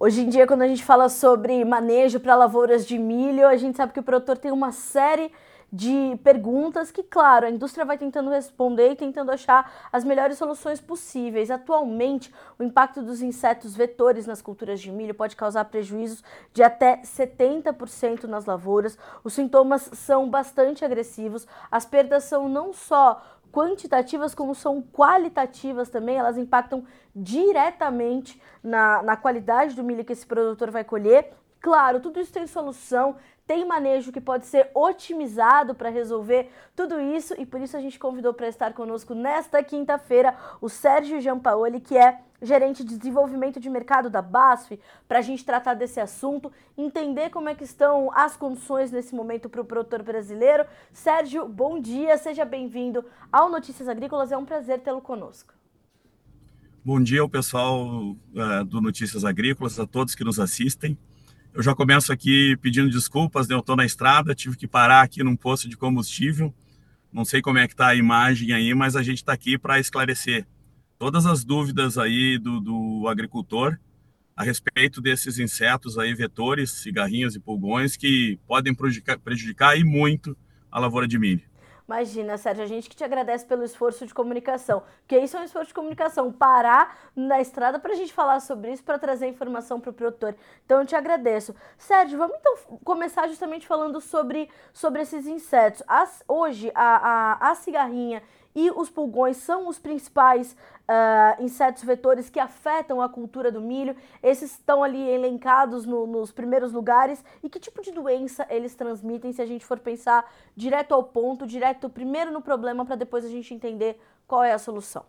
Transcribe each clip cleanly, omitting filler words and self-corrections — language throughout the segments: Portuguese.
Hoje em dia, quando a gente fala sobre manejo para lavouras de milho, a gente sabe que o produtor tem uma série de perguntas que, claro, a indústria vai tentando responder e tentando achar as melhores soluções possíveis. Atualmente, o impacto dos insetos vetores nas culturas de milho pode causar prejuízos de até 70% nas lavouras. Os sintomas são bastante agressivos, as perdas são não só quantitativas, como são qualitativas também, elas impactam diretamente na qualidade do milho que esse produtor vai colher. Claro, tudo isso tem solução, tem manejo que pode ser otimizado para resolver tudo isso e por isso a gente convidou para estar conosco nesta quinta-feira o Sérgio Giampaoli, que é gerente de desenvolvimento de mercado da BASF, para a gente tratar desse assunto, entender como é que estão as condições nesse momento para o produtor brasileiro. Sérgio, bom dia, seja bem-vindo ao Notícias Agrícolas, é um prazer tê-lo conosco. Bom dia ao pessoal do Notícias Agrícolas, a todos que nos assistem. Eu já começo aqui pedindo desculpas, né? Eu estou na estrada, tive que parar aqui num posto de combustível. Não sei como é que está a imagem aí, mas a gente está aqui para esclarecer todas as dúvidas aí do agricultor a respeito desses insetos aí, vetores, cigarrinhas e pulgões, que podem prejudicar e muito a lavoura de milho. Imagina, Sérgio, a gente que te agradece pelo esforço de comunicação, porque isso é um esforço de comunicação, parar na estrada para a gente falar sobre isso, para trazer informação para o produtor. Então eu te agradeço. Sérgio, vamos então começar justamente falando sobre esses insetos. Hoje, a cigarrinha e os pulgões são os principais insetos vetores que afetam a cultura do milho. Esses estão ali elencados nos primeiros lugares. E que tipo de doença eles transmitem, se a gente for pensar direto ao ponto, direto primeiro no problema, para depois a gente entender qual é a solução?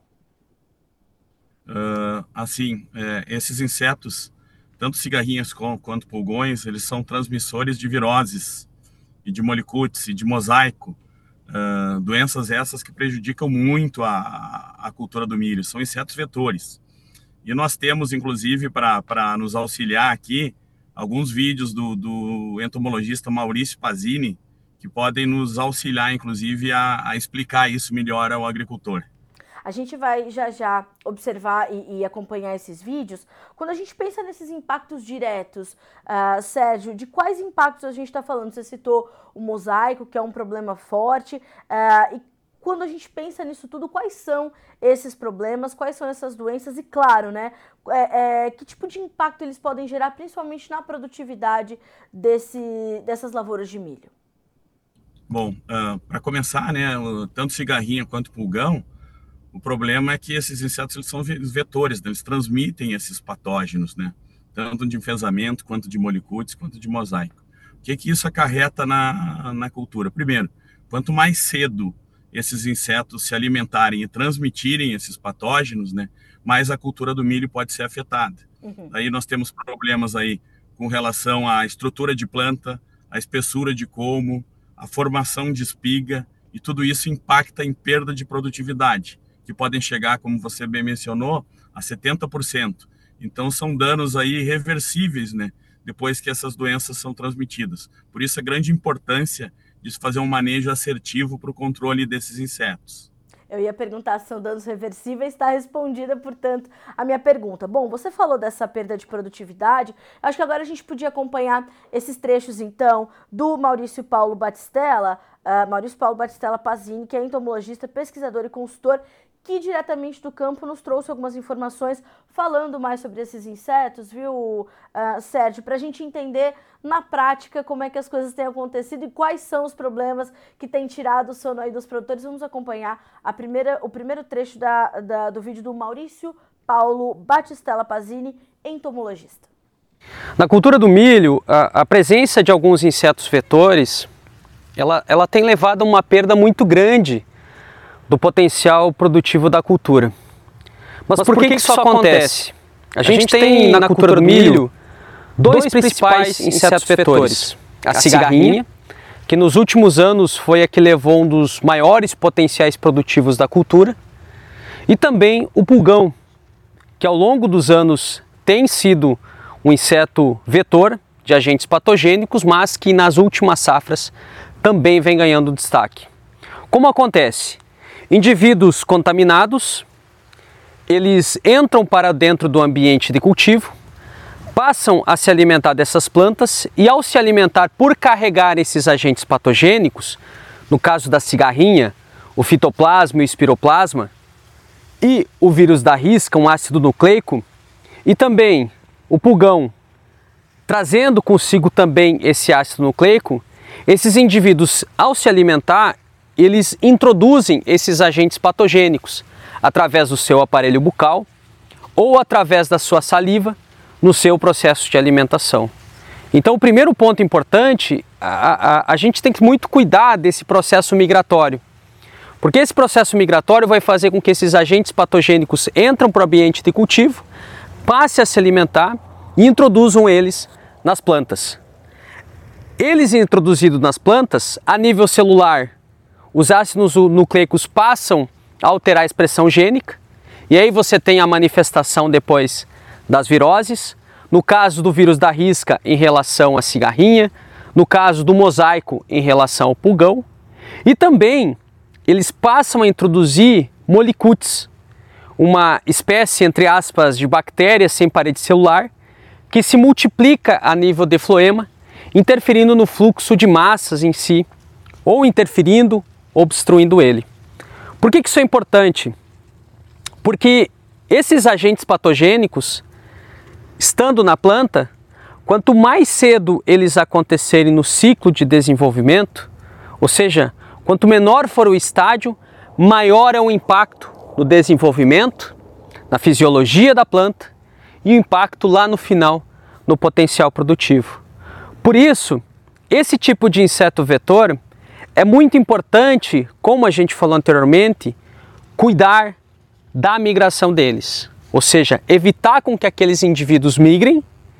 Esses insetos, tanto cigarrinhas quanto pulgões, eles são transmissores de viroses e de molicutes e de mosaico. Doenças essas que prejudicam muito a cultura do milho, são insetos vetores. E nós temos, inclusive, para nos auxiliar aqui, alguns vídeos do entomologista Maurício Pasini, que podem nos auxiliar, inclusive, a explicar isso melhor ao agricultor. A gente vai já observar e acompanhar esses vídeos. Quando a gente pensa nesses impactos diretos, Sérgio, de quais impactos a gente está falando? Você citou o mosaico, que é um problema forte, e quando a gente pensa nisso tudo, quais são esses problemas, quais são essas doenças e, claro, né, que tipo de impacto eles podem gerar, principalmente na produtividade dessas lavouras de milho? Bom, para começar, né, tanto cigarrinha quanto pulgão, o problema é que esses insetos eles são vetores, né? Eles transmitem esses patógenos, né? Tanto de enfesamento, quanto de molicutes, quanto de mosaico. O que isso acarreta na cultura? Primeiro, quanto mais cedo esses insetos se alimentarem e transmitirem esses patógenos, né, mais a cultura do milho pode ser afetada. Aí nós temos problemas aí com relação à estrutura de planta, a espessura de colmo, a formação de espiga, e tudo isso impacta em perda de produtividade, que podem chegar, como você bem mencionou, a 70%. Então são danos aí irreversíveis, né, depois que essas doenças são transmitidas. Por isso a grande importância de se fazer um manejo assertivo para o controle desses insetos. Eu ia perguntar se são danos reversíveis, está respondida, portanto, a minha pergunta. Bom, você falou dessa perda de produtividade, acho que agora a gente podia acompanhar esses trechos, então, do Maurício Paulo Batistella Pasini, que é entomologista, pesquisador e consultor, que diretamente do campo nos trouxe algumas informações falando mais sobre esses insetos, viu, Sérgio? Para a gente entender na prática como é que as coisas têm acontecido e quais são os problemas que têm tirado o sono aí dos produtores. Vamos acompanhar o primeiro trecho do vídeo do Maurício Paulo Batistella Pasini, entomologista. Na cultura do milho, a presença de alguns insetos vetores, ela tem levado a uma perda muito grande do potencial produtivo da cultura. Mas por que isso acontece? A gente tem na cultura do milho dois principais insetos vetores. A cigarrinha, que nos últimos anos foi a que levou um dos maiores potenciais produtivos da cultura, e também o pulgão, que ao longo dos anos tem sido um inseto vetor de agentes patogênicos, mas que nas últimas safras também vem ganhando destaque. Como acontece? Indivíduos contaminados, eles entram para dentro do ambiente de cultivo, passam a se alimentar dessas plantas e, ao se alimentar por carregar esses agentes patogênicos, no caso da cigarrinha, o fitoplasma e o espiroplasma, e o vírus da risca, um ácido nucleico, e também o pulgão, trazendo consigo também esse ácido nucleico, esses indivíduos, ao se alimentar, eles introduzem esses agentes patogênicos através do seu aparelho bucal ou através da sua saliva no seu processo de alimentação. Então, o primeiro ponto importante, a gente tem que muito cuidar desse processo migratório, porque esse processo migratório vai fazer com que esses agentes patogênicos entrem para o ambiente de cultivo, passem a se alimentar e introduzam eles nas plantas. Eles introduzidos nas plantas, a nível celular, os ácidos nucleicos passam a alterar a expressão gênica, e aí você tem a manifestação depois das viroses, no caso do vírus da risca em relação à cigarrinha, no caso do mosaico em relação ao pulgão, e também eles passam a introduzir molicutes, uma espécie, entre aspas, de bactéria sem parede celular, que se multiplica a nível de floema, interferindo no fluxo de massas em si, ou interferindo, obstruindo ele. Por que isso é importante? Porque esses agentes patogênicos, estando na planta, quanto mais cedo eles acontecerem no ciclo de desenvolvimento, ou seja, quanto menor for o estágio, maior é o impacto no desenvolvimento, na fisiologia da planta e o impacto lá no final, no potencial produtivo. Por isso, esse tipo de inseto vetor é muito importante, como a gente falou anteriormente, cuidar da migração deles. Ou seja, evitar com que aqueles indivíduos migrem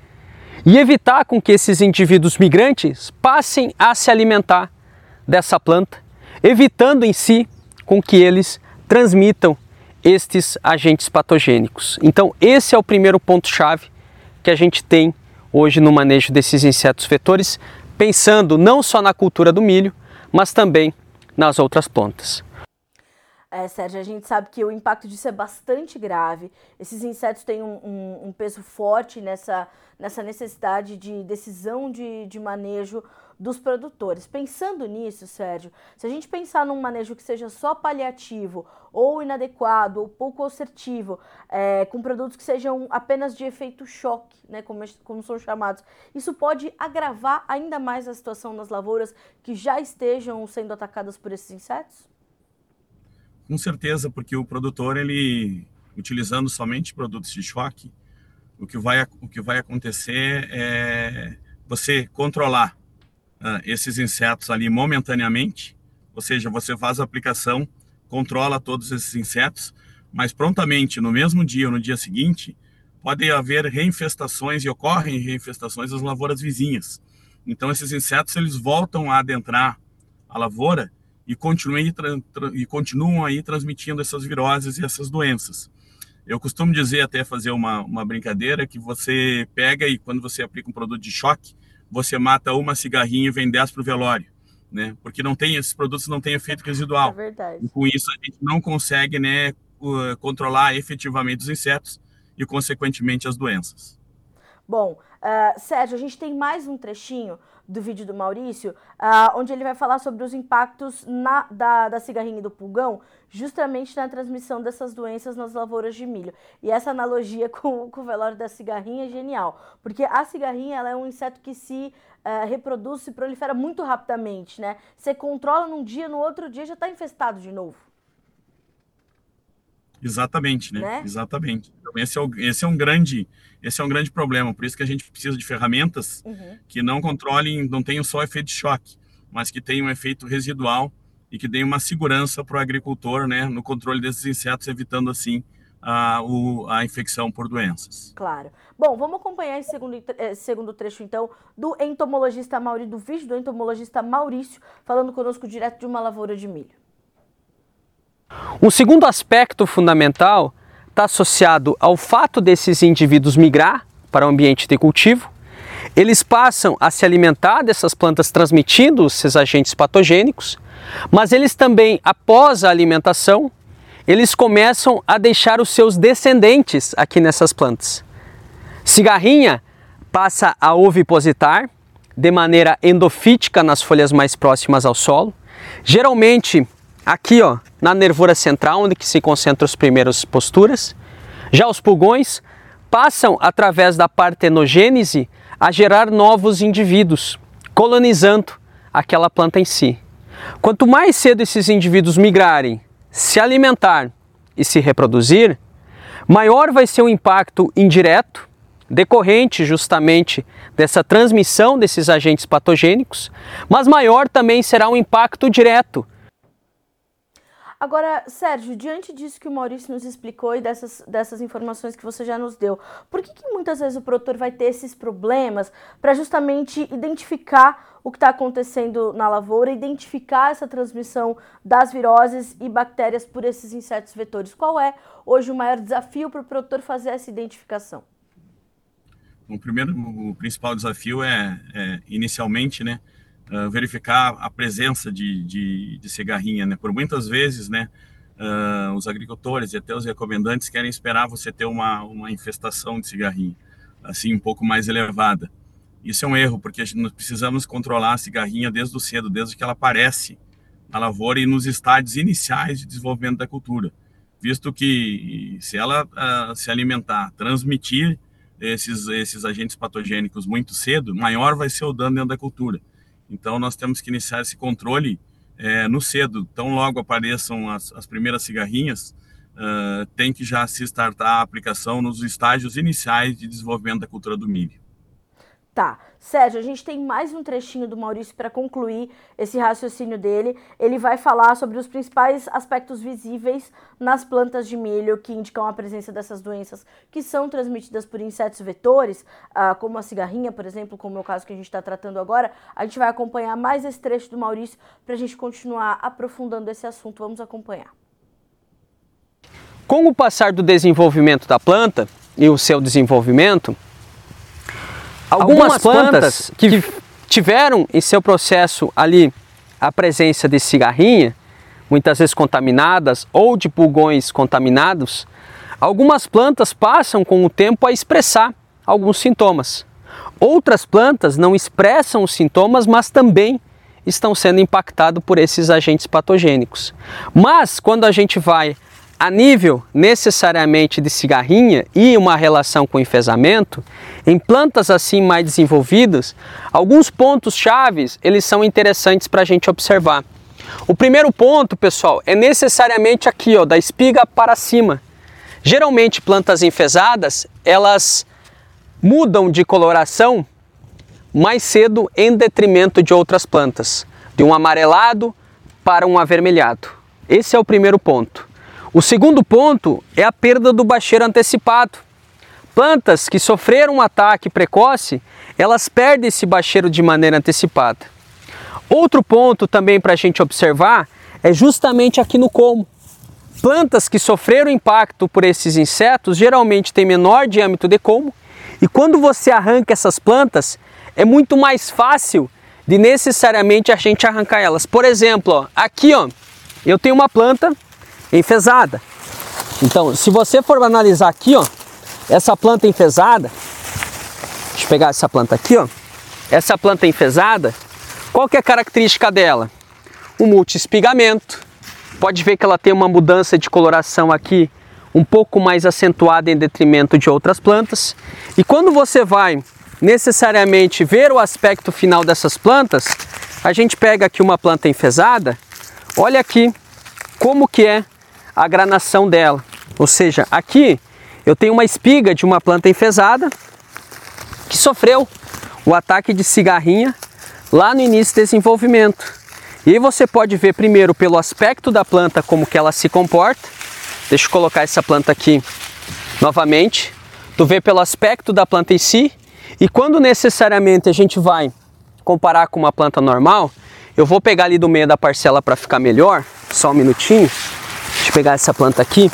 e evitar com que esses indivíduos migrantes passem a se alimentar dessa planta, evitando em si com que eles transmitam estes agentes patogênicos. Então, esse é o primeiro ponto-chave que a gente tem hoje no manejo desses insetos vetores, pensando não só na cultura do milho, mas também nas outras plantas. Sérgio, a gente sabe que o impacto disso é bastante grave. Esses insetos têm um peso forte nessa necessidade de decisão de manejo dos produtores. Pensando nisso, Sérgio, se a gente pensar num manejo que seja só paliativo, ou inadequado, ou pouco assertivo, com produtos que sejam apenas de efeito choque, né, como são chamados, isso pode agravar ainda mais a situação nas lavouras que já estejam sendo atacadas por esses insetos? Com certeza, porque o produtor, ele utilizando somente produtos de choque, o que vai acontecer é você controlar esses insetos ali momentaneamente, ou seja, você faz a aplicação, controla todos esses insetos, mas prontamente, no mesmo dia ou no dia seguinte, pode haver reinfestações e ocorrem reinfestações nas lavouras vizinhas. Então, esses insetos, eles voltam a adentrar a lavoura e continuam aí transmitindo essas viroses e essas doenças. Eu costumo dizer, até fazer uma brincadeira, que você pega e quando você aplica um produto de choque, você mata uma cigarrinha e vem 10 para o velório, né? Porque esses produtos não têm efeito residual. É verdade. E com isso a gente não consegue, né, controlar efetivamente os insetos e, consequentemente, as doenças. Bom, Sérgio, a gente tem mais um trechinho do vídeo do Maurício, onde ele vai falar sobre os impactos da cigarrinha e do pulgão, justamente na transmissão dessas doenças nas lavouras de milho. E essa analogia com o velório da cigarrinha é genial, porque a cigarrinha ela é um inseto que se reproduz, se prolifera muito rapidamente, né? Você controla num dia, no outro dia já está infestado de novo. Exatamente, né? Exatamente. Então, esse é um grande problema. Por isso que a gente precisa de ferramentas que não controlem, não tenham só efeito de choque, mas que tenham um efeito residual e que deem uma segurança para o agricultor, né, no controle desses insetos, evitando assim a infecção por doenças. Claro. Bom, vamos acompanhar esse segundo trecho, então, do entomologista Maurício, do vídeo do entomologista Maurício, falando conosco direto de uma lavoura de milho. Um segundo aspecto fundamental está associado ao fato desses indivíduos migrar para o ambiente de cultivo. Eles passam a se alimentar dessas plantas transmitindo esses agentes patogênicos, mas eles também, após a alimentação, eles começam a deixar os seus descendentes aqui nessas plantas. Cigarrinha passa a ovipositar de maneira endofítica nas folhas mais próximas ao solo. Geralmente aqui, ó, na nervura central, onde que se concentram as primeiras posturas. Já os pulgões passam através da partenogênese a gerar novos indivíduos, colonizando aquela planta em si. Quanto mais cedo esses indivíduos migrarem, se alimentar e se reproduzir, maior vai ser o impacto indireto, decorrente justamente dessa transmissão desses agentes patogênicos, mas maior também será o impacto direto. Agora, Sérgio, diante disso que o Maurício nos explicou e dessas informações que você já nos deu, por que muitas vezes o produtor vai ter esses problemas para justamente identificar o que está acontecendo na lavoura, identificar essa transmissão das viroses e bactérias por esses insetos vetores? Qual é hoje o maior desafio para o produtor fazer essa identificação? O principal desafio é inicialmente, né, verificar a presença de cigarrinha, né? Por muitas vezes, né, os agricultores e até os recomendantes querem esperar você ter uma infestação de cigarrinha, assim, um pouco mais elevada. Isso é um erro, porque nós precisamos controlar a cigarrinha desde o cedo, desde que ela aparece na lavoura e nos estádios iniciais de desenvolvimento da cultura, visto que se ela se alimentar, transmitir esses agentes patogênicos muito cedo, maior vai ser o dano dentro da cultura. Então nós temos que iniciar esse controle no cedo. Tão logo apareçam as primeiras cigarrinhas, tem que já se startar a aplicação nos estágios iniciais de desenvolvimento da cultura do milho. Tá, Sérgio, a gente tem mais um trechinho do Maurício para concluir esse raciocínio dele. Ele vai falar sobre os principais aspectos visíveis nas plantas de milho que indicam a presença dessas doenças que são transmitidas por insetos vetores, como a cigarrinha, por exemplo, como é o caso que a gente está tratando agora. A gente vai acompanhar mais esse trecho do Maurício para a gente continuar aprofundando esse assunto. Vamos acompanhar. Com o passar do desenvolvimento da planta e o seu desenvolvimento, algumas plantas que tiveram em seu processo ali a presença de cigarrinha, muitas vezes contaminadas ou de pulgões contaminados, algumas plantas passam com o tempo a expressar alguns sintomas. Outras plantas não expressam os sintomas, mas também estão sendo impactadas por esses agentes patogênicos. Mas quando a gente vai a nível necessariamente de cigarrinha e uma relação com enfesamento, em plantas assim mais desenvolvidas, alguns pontos chaves eles são interessantes para a gente observar. O primeiro ponto, pessoal, é necessariamente aqui, ó, da espiga para cima. Geralmente plantas enfesadas, elas mudam de coloração mais cedo em detrimento de outras plantas, de um amarelado para um avermelhado. Esse é o primeiro ponto. O segundo ponto é a perda do bacheiro antecipado. Plantas que sofreram um ataque precoce, elas perdem esse bacheiro de maneira antecipada. Outro ponto também para a gente observar é justamente aqui no colmo. Plantas que sofreram impacto por esses insetos geralmente têm menor diâmetro de colmo e quando você arranca essas plantas, é muito mais fácil de necessariamente a gente arrancar elas. Por exemplo, ó, aqui ó, eu tenho uma planta enfesada. Então, se você for analisar aqui, ó, essa planta enfesada, deixa eu pegar essa planta aqui, ó, essa planta enfesada, qual que é a característica dela? O multi-espigamento. Pode ver que ela tem uma mudança de coloração aqui um pouco mais acentuada em detrimento de outras plantas. E quando você vai necessariamente ver o aspecto final dessas plantas, a gente pega aqui uma planta enfesada, olha aqui como que é a granação dela. Ou seja, aqui eu tenho uma espiga de uma planta enfesada que sofreu o ataque de cigarrinha lá no início do desenvolvimento. E aí você pode ver primeiro pelo aspecto da planta como que ela se comporta. Deixa eu colocar essa planta aqui novamente. Tu vê pelo aspecto da planta em si. E quando necessariamente a gente vai comparar com uma planta normal, eu vou pegar ali do meio da parcela para ficar melhor. Só um minutinho. Deixa eu pegar essa planta aqui,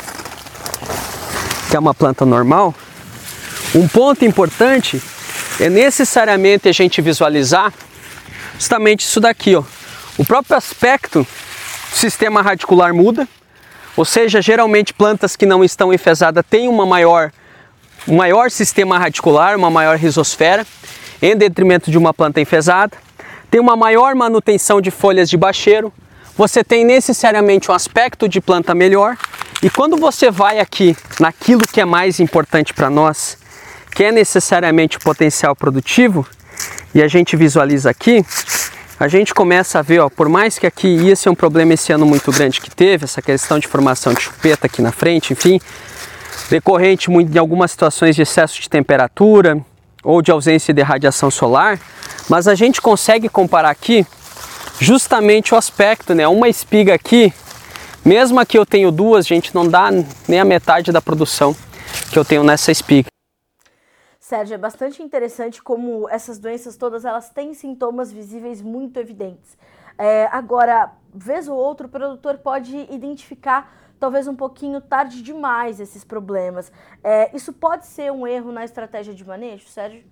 que é uma planta normal. Um ponto importante é necessariamente a gente visualizar justamente isso daqui, ó. O próprio aspecto do sistema radicular muda, ou seja, geralmente plantas que não estão enfesadas têm uma maior um maior sistema radicular, uma maior rizosfera, em detrimento de uma planta enfesada, tem uma maior manutenção de folhas de bacheiro, você tem necessariamente um aspecto de planta melhor, e quando você vai aqui naquilo que é mais importante para nós, que é necessariamente o potencial produtivo, e a gente visualiza aqui, a gente começa a ver, ó, por mais que aqui ia ser um problema esse ano muito grande que teve, essa questão de formação de chupeta aqui na frente, enfim, decorrente de algumas situações de excesso de temperatura ou de ausência de radiação solar, mas a gente consegue comparar aqui justamente o aspecto, né? Uma espiga aqui, mesmo que eu tenho duas, gente, não dá nem a metade da produção que eu tenho nessa espiga. Sérgio, é bastante interessante como essas doenças todas elas têm sintomas visíveis muito evidentes. Agora, vez ou outra, o produtor pode identificar talvez um pouquinho tarde demais esses problemas. Isso pode ser um erro na estratégia de manejo, Sérgio?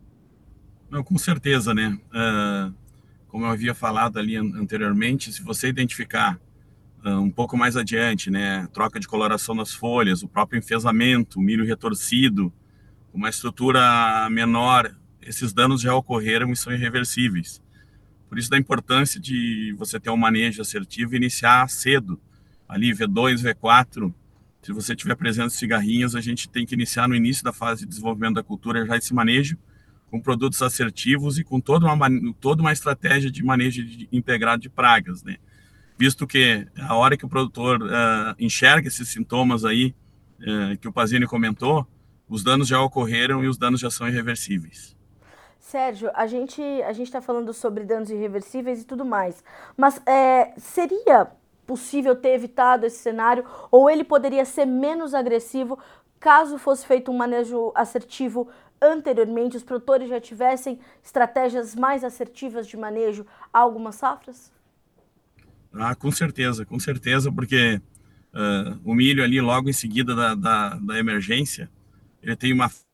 Não, com certeza, né? Como eu havia falado ali anteriormente, se você identificar um pouco mais adiante, né, troca de coloração nas folhas, o próprio enfesamento, milho retorcido, uma estrutura menor, esses danos já ocorreram e são irreversíveis. Por isso da importância de você ter um manejo assertivo e iniciar cedo, ali V2, V4. Se você tiver presente cigarrinhas, a gente tem que iniciar no início da fase de desenvolvimento da cultura já esse manejo, com produtos assertivos e com toda uma estratégia de manejo integrado de pragas, né? Visto que a hora que o produtor enxerga esses sintomas aí, que o Pazini comentou, os danos já ocorreram e os danos já são irreversíveis. Sérgio, a gente está falando sobre danos irreversíveis e tudo mais, mas seria possível ter evitado esse cenário ou ele poderia ser menos agressivo caso fosse feito um manejo assertivo anteriormente, os produtores já tivessem estratégias mais assertivas de manejo a algumas safras? Com certeza, porque o milho ali logo em seguida da emergência, ele tem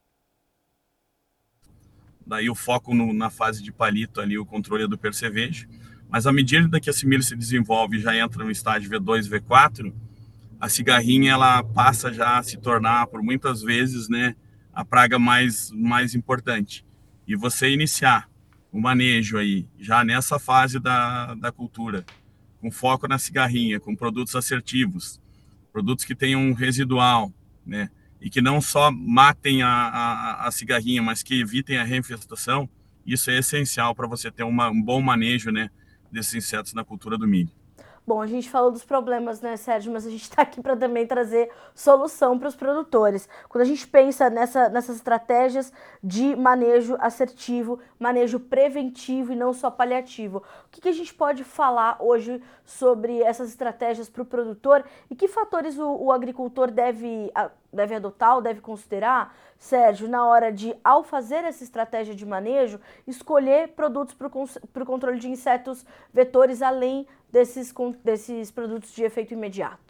daí o foco na fase de palito ali, o controle do percevejo, mas à medida que esse milho se desenvolve e já entra no estágio V2, V4, a cigarrinha ela passa já a se tornar, por muitas vezes, né, a praga mais importante. E você iniciar o manejo aí, já nessa fase da cultura, com foco na cigarrinha, com produtos assertivos, produtos que tenham um residual, né, e que não só matem a cigarrinha, mas que evitem a reinfestação, isso é essencial para você ter um bom manejo, né, desses insetos na cultura do milho. Bom, a gente falou dos problemas, né, Sérgio, mas a gente está aqui para também trazer solução para os produtores. Quando a gente pensa nessas estratégias de manejo assertivo, manejo preventivo e não só paliativo, o que a gente pode falar hoje sobre essas estratégias para o produtor e que fatores o agricultor deve adotar ou deve considerar, Sérgio, na hora de, ao fazer essa estratégia de manejo, escolher produtos para o controle de insetos vetores além desses produtos de efeito imediato?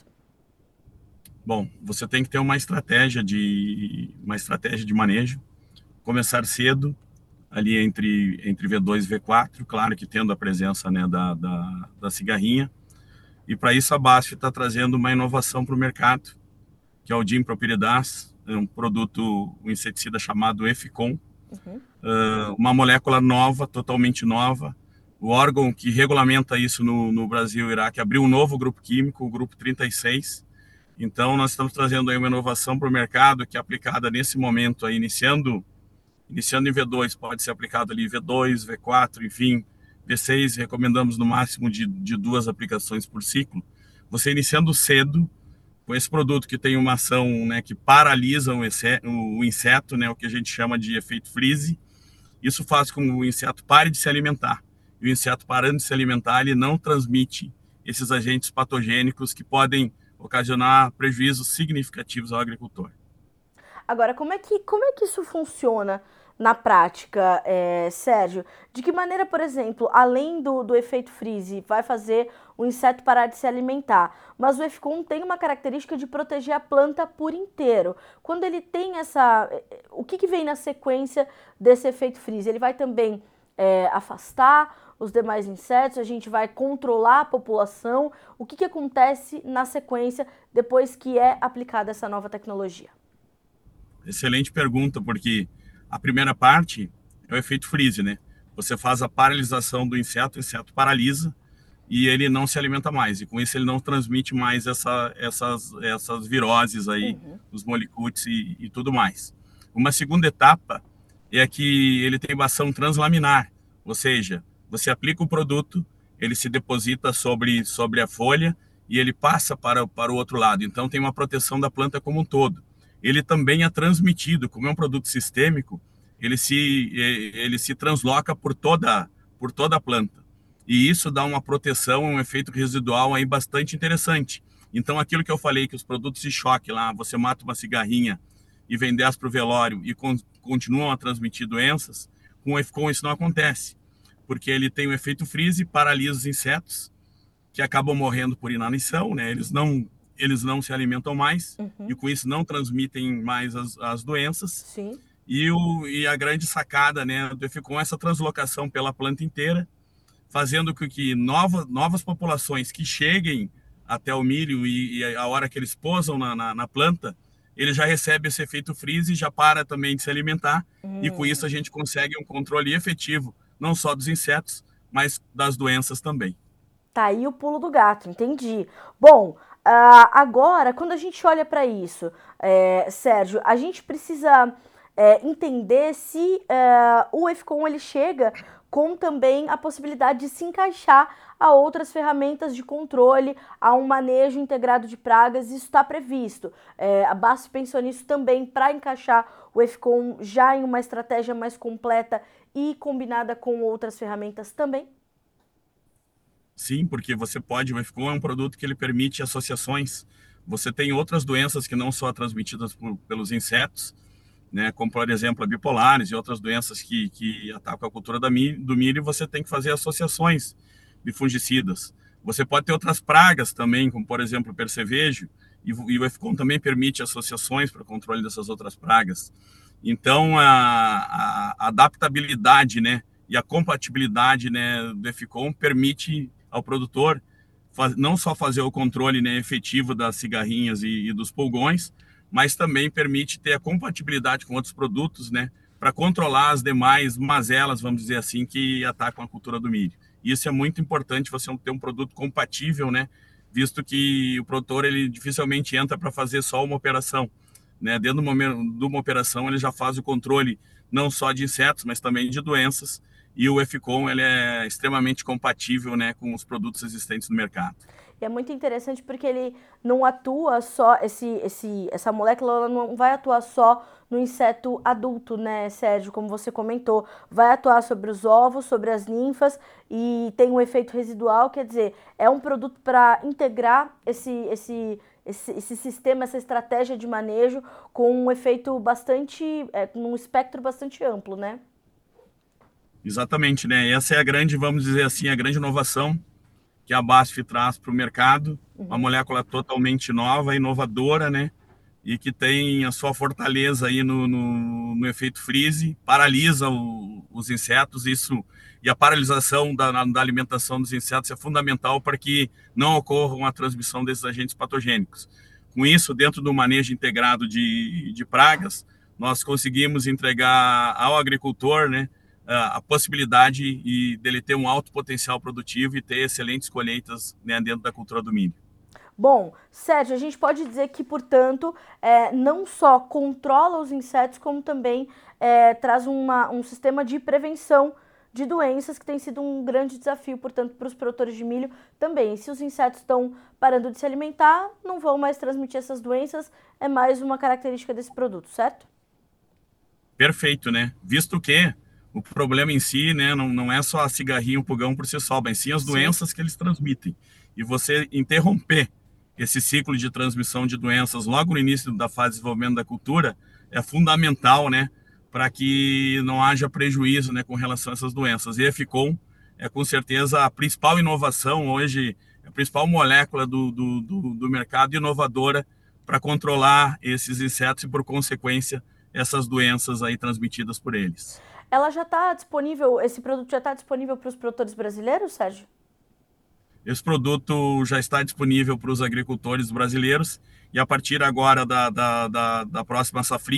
Bom, você tem que ter uma estratégia de manejo, começar cedo, ali entre V2 e V4, claro que tendo a presença, né, da cigarrinha, e para isso a BASF está trazendo uma inovação para o mercado, que é o Dimpropyridaz, um produto, um inseticida chamado Eficon, uma molécula nova, totalmente nova. O órgão que regulamenta isso no Brasil irá que abrir um novo grupo químico, o grupo 36. Então, nós estamos trazendo aí uma inovação para o mercado que é aplicada nesse momento, aí, iniciando em V2, pode ser aplicado ali V2, V4, enfim, V6, recomendamos no máximo de 2 aplicações por ciclo. Você iniciando cedo, com esse produto que tem uma ação, né, que paralisa o inseto, né, o que a gente chama de efeito freeze, isso faz com que o inseto pare de se alimentar. E o inseto parando de se alimentar, ele não transmite esses agentes patogênicos que podem ocasionar prejuízos significativos ao agricultor. Agora, como é que isso funciona na prática, Sérgio? De que maneira, por exemplo, além do efeito freeze, vai fazer o inseto parar de se alimentar, mas o Eficon tem uma característica de proteger a planta por inteiro. Quando ele tem o que vem na sequência desse efeito freeze? Ele vai também afastar os demais insetos, a gente vai controlar a população. O que acontece na sequência depois que é aplicada essa nova tecnologia? excelente pergunta, porque a primeira parte é o efeito freeze, né? Você faz a paralisação do inseto, o inseto paralisa e ele não se alimenta mais. E com isso ele não transmite mais essas viroses aí, os molicutes e tudo mais. Uma segunda etapa é que ele tem uma ação translaminar, ou seja, você aplica o produto, ele se deposita sobre a folha e ele passa para o outro lado. Então tem uma proteção da planta como um todo. Ele também é transmitido, como é um produto sistêmico, ele se transloca por toda a planta. E isso dá uma proteção, um efeito residual aí bastante interessante. Então aquilo que eu falei, que os produtos de choque lá, você mata uma cigarrinha e vem 10 para o velório e continuam a transmitir doenças, com isso não acontece. Porque ele tem o efeito freeze, paralisa os insetos, que acabam morrendo por inanição, né? Eles não se alimentam mais, e com isso não transmitem mais as doenças. Sim. E a grande sacada, né, do EFICOM é essa translocação pela planta inteira, fazendo com que novas populações que cheguem até o milho e a hora que eles pousam na planta, ele já recebe esse efeito freeze e já para também de se alimentar, e com isso a gente consegue um controle efetivo, não só dos insetos, mas das doenças também. Tá aí o pulo do gato, entendi. Bom, agora, quando a gente olha para isso, Sérgio, a gente precisa entender se o EFICOM ele chega com também a possibilidade de se encaixar a outras ferramentas de controle, a um manejo integrado de pragas. Isso está previsto. A BASF pensou nisso também para encaixar o EFICOM já em uma estratégia mais completa e combinada com outras ferramentas também? Sim, porque o EFICOM é um produto que ele permite associações. Você tem outras doenças que não são transmitidas pelos insetos, né, como, por exemplo, a bipolares e outras doenças que atacam a cultura do milho, você tem que fazer associações de fungicidas. Você pode ter outras pragas também, como, por exemplo, o percevejo, e o EFICOM também permite associações para o controle dessas outras pragas. Então, a adaptabilidade, né, e a compatibilidade, né, do EFICOM permite ao produtor não só fazer o controle, né, efetivo das cigarrinhas e dos pulgões, mas também permite ter a compatibilidade com outros produtos, né, para controlar as demais mazelas, vamos dizer assim, que atacam a cultura do milho. Isso é muito importante, você ter um produto compatível, né, visto que o produtor ele dificilmente entra para fazer só uma operação, né, dentro de uma operação ele já faz o controle não só de insetos, mas também de doenças, e o EFICOM ele é extremamente compatível, né, com os produtos existentes no mercado. E é muito interessante porque ele não atua só, essa molécula ela não vai atuar só no inseto adulto, né, Sérgio, como você comentou, vai atuar sobre os ovos, sobre as ninfas e tem um efeito residual, quer dizer, é um produto para integrar esse sistema, essa estratégia de manejo com um efeito bastante, com um espectro bastante amplo, né? Exatamente, né? Essa é a grande, vamos dizer assim, a grande inovação que a BASF traz para o mercado, uma molécula totalmente nova, inovadora, né? E que tem a sua fortaleza aí no efeito freeze, paralisa os insetos, e a paralisação da alimentação dos insetos é fundamental para que não ocorra uma transmissão desses agentes patogênicos. Com isso, dentro do manejo integrado de pragas, nós conseguimos entregar ao agricultor, né, a possibilidade dele ter um alto potencial produtivo e ter excelentes colheitas, né, dentro da cultura do milho. Bom, Sérgio, a gente pode dizer que, portanto, não só controla os insetos, como também traz um sistema de prevenção de doenças que tem sido um grande desafio, portanto, para os produtores de milho também. Se os insetos estão parando de se alimentar, não vão mais transmitir essas doenças, é mais uma característica desse produto, certo? Perfeito, né? Visto que o problema em si, né, não é só a cigarrinha, o pulgão por si só, mas sim as doenças que eles transmitem. E você interromper esse ciclo de transmissão de doenças logo no início da fase de desenvolvimento da cultura é fundamental, né, para que não haja prejuízo, né, com relação a essas doenças. E a EFICOM é com certeza a principal inovação hoje, a principal molécula do mercado inovadora para controlar esses insetos e, por consequência, essas doenças aí transmitidas por eles. Ela já está disponível, esse produto já está disponível para os produtores brasileiros, Sérgio? Esse produto já está disponível para os agricultores brasileiros e a partir agora da próxima safrinha,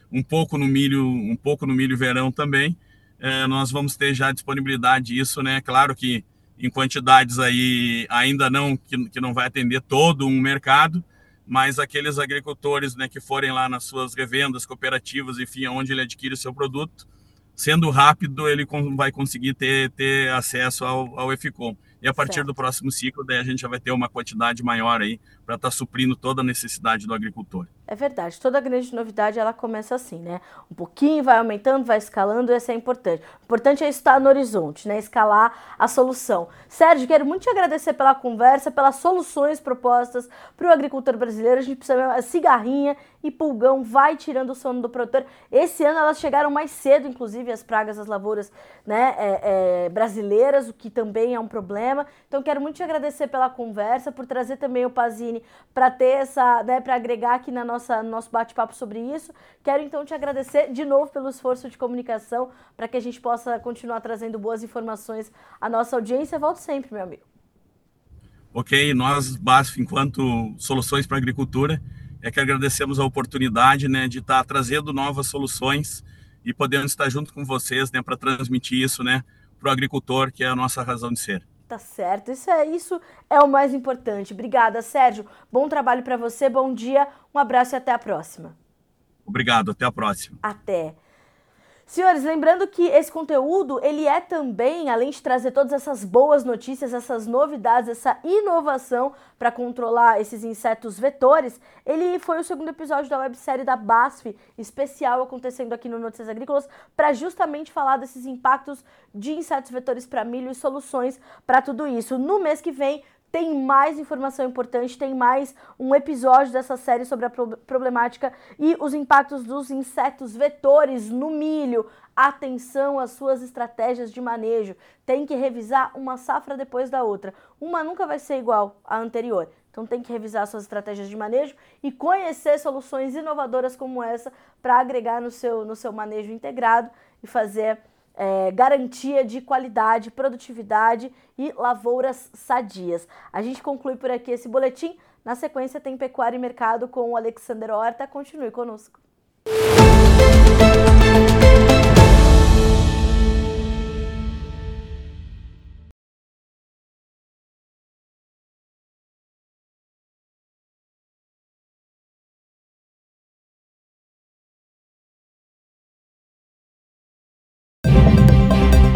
um pouco no milho verão também. Nós vamos ter já disponibilidade disso, né? Claro que em quantidades aí ainda não, que não vai atender todo um mercado, mas aqueles agricultores, né, que forem lá nas suas revendas, cooperativas, enfim, onde ele adquire o seu produto, sendo rápido, ele vai conseguir ter acesso ao EFICOM. E a partir do próximo ciclo, daí a gente já vai ter uma quantidade maior aí para estar suprindo toda a necessidade do agricultor. É verdade, toda grande novidade ela começa assim, né? Um pouquinho, vai aumentando, vai escalando, esse é importante. O importante é estar no horizonte, né? Escalar a solução. Sérgio, quero muito te agradecer pela conversa, pelas soluções propostas para o agricultor brasileiro. A gente precisa, cigarrinha e pulgão vai tirando o sono do produtor. Esse ano elas chegaram mais cedo, inclusive, as pragas das lavouras, né, brasileiras, o que também é um problema. Então quero muito te agradecer pela conversa, por trazer também o Pazini para ter essa, né, para agregar aqui no nosso bate-papo sobre isso. Quero então te agradecer de novo pelo esforço de comunicação para que a gente possa continuar trazendo boas informações à nossa audiência. Volto sempre, meu amigo. Ok, nós, BASF, enquanto Soluções para a Agricultura, é que agradecemos a oportunidade, né, de estar trazendo novas soluções e podendo estar junto com vocês, né, para transmitir isso, né, para o agricultor, que é a nossa razão de ser. Tá certo, isso é o mais importante. Obrigada, Sérgio. Bom trabalho para você, bom dia, um abraço e até a próxima. Obrigado, até a próxima. Até. Senhores, lembrando que esse conteúdo, ele é também, além de trazer todas essas boas notícias, essas novidades, essa inovação para controlar esses insetos vetores, ele foi o segundo episódio da websérie da BASF, especial acontecendo aqui no Notícias Agrícolas, para justamente falar desses impactos de insetos vetores para milho e soluções para tudo isso. No mês que vem, tem mais informação importante, tem mais um episódio dessa série sobre a problemática e os impactos dos insetos vetores no milho. Atenção às suas estratégias de manejo. Tem que revisar uma safra depois da outra. Uma nunca vai ser igual à anterior. Então tem que revisar suas estratégias de manejo e conhecer soluções inovadoras como essa para agregar no seu manejo integrado e fazer garantia de qualidade, produtividade e lavouras sadias. A gente conclui por aqui esse boletim. Na sequência tem Pecuária e Mercado com o Alexander Horta. Continue conosco.